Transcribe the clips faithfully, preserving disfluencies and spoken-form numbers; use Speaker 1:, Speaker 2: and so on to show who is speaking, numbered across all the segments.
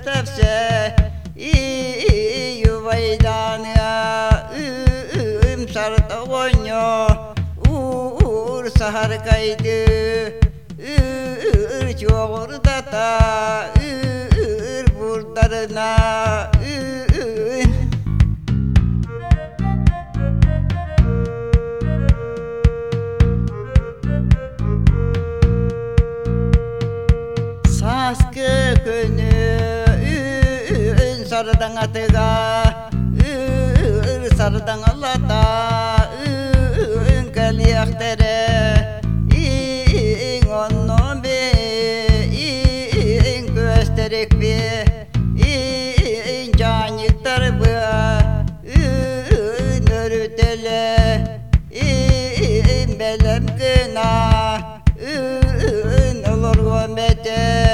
Speaker 1: tefse yuvaydan üm sarda gonyo ur sahar kaydı ür çoğurda ta ür burdarına saskı könü ün sardan atıga ür sardan alata ün kaliyak tere in onno be in gösterek be in canik tarbe ün örütele in belem kına ün olur gomete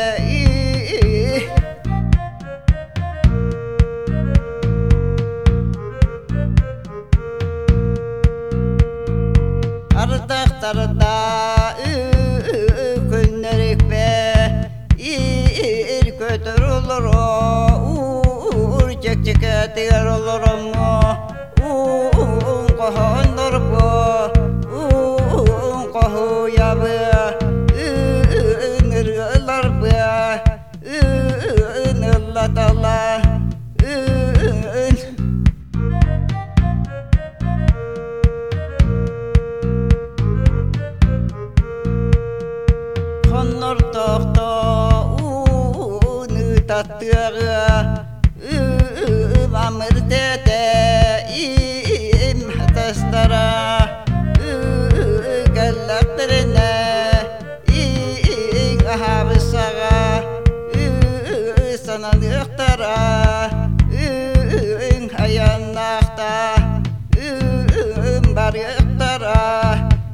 Speaker 1: Ardaktarda günlerik be il kötür olur uğur çek çeketir olur mu uğun kohondur bu uğun kohu yabı ınırgılar bu ınırlat Allah Konur tohto unu tattığı üm amır tete im hatastara gallaklarına in ahabı sağa sanalıktara in hayanakta üm barıktara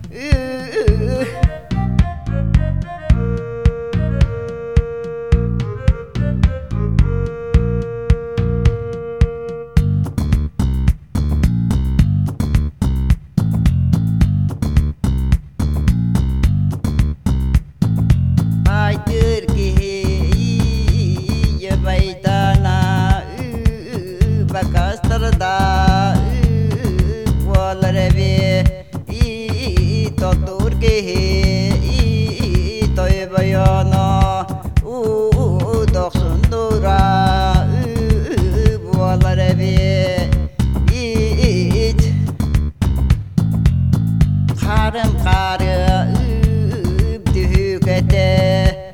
Speaker 1: Bakastarda kualarebe totur kehe toy bayana doksun dura kualarebe karım karı tühükete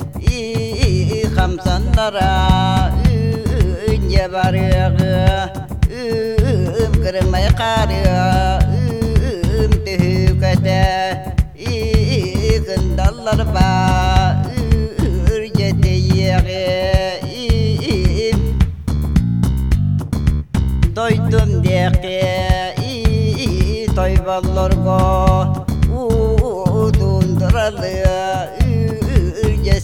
Speaker 1: kamsanlara nye barığı üm kırmay karı üm tühükete kındallar ba ürcete yeğe doydum deke toy ballarga udunduralı